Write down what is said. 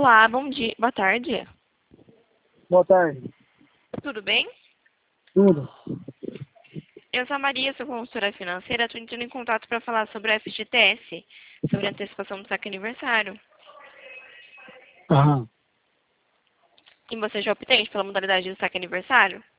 Olá, bom dia, boa tarde. Boa tarde. Tudo bem? Tudo. Eu sou a Maria, sou consultora financeira. Estou entrando em contato para falar sobre a FGTS, sobre a antecipação do saque aniversário. Aham. E você já obtém pela modalidade do saque aniversário?